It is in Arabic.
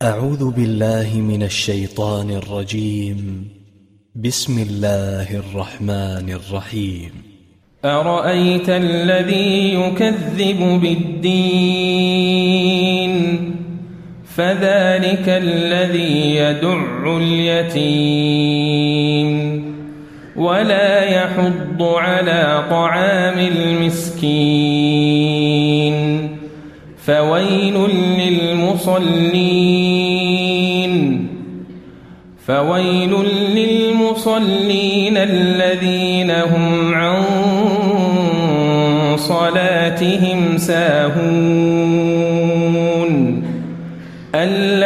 أعوذ بالله من الشيطان الرجيم. بسم الله الرحمن الرحيم. أرأيت الذي يكذب بالدين فذلك الذي يدع اليتيم ولا يحض على طعام المسكين فويل للمصلين الذين هم عن صلاتهم ساهون